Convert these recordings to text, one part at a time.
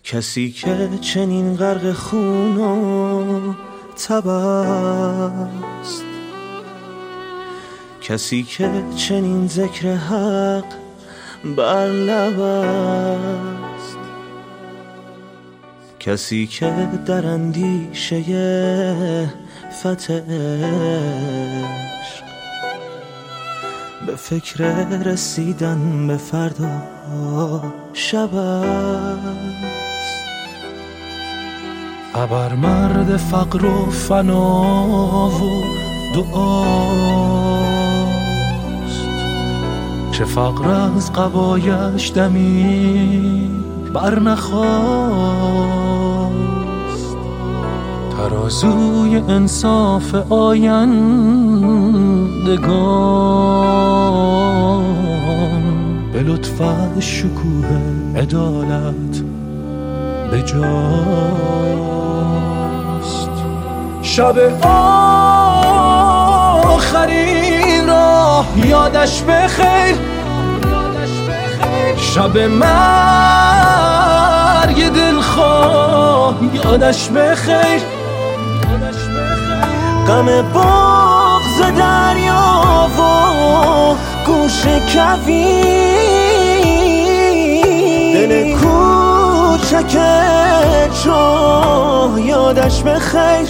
کسی که چنین غرق خون و تب است، کسی که چنین ذکر حق بر لب است، کسی که در اندیشه فتح عشق به فکر رسیدن به فردا شب است. ابر مرد فقر و فنا و دعاست، چه فقر از قبایش دمی بر نخواست. ترازوی انصاف آیندگان به لطف شکوه عدالت به جاست. شب آخرین راه یادش بخیر، شب مرگ دلخواه یادش بخیر. غم بغض دریا و گوش کویر، دل کوچک چاه یادش بخیر.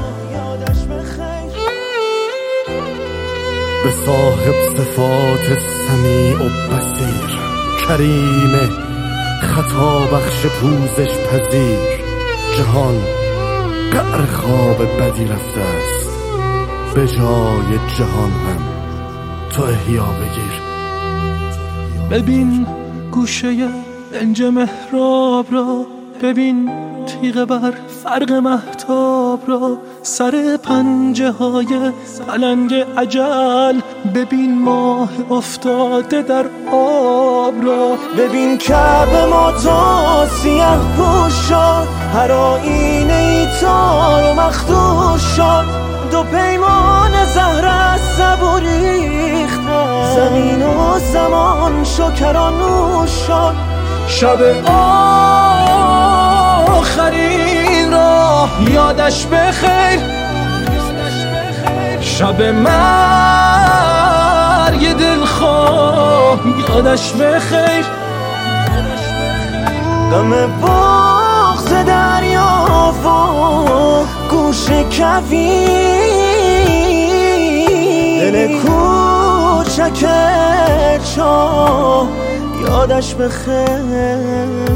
به صاحب صفات سمیع و بصیر، کریم خطا بخش پوزش پذیر، جهان قعر خواب بدی رفته است، به جای جهان هم تو احیا بگیر. ببین گوشه دنج محراب را، ببین تیغ بر فرق مهتاب را، سر پنجه های پلنگ اجل، ببین ماه افتاده در آب را. ببین کعبه ما سیه پوش شد، هر آینه ای تار و مخدوش شد، دو پیمان زهر از صبوری ریختن، زمین و زمان شکرانوش شد. شب آخرین راه یادش بخیر، شب مرگ دلخواه یادش بخیر. غم بغض دریا و گوش کویر، دل کوچک چاه یادش بخیر.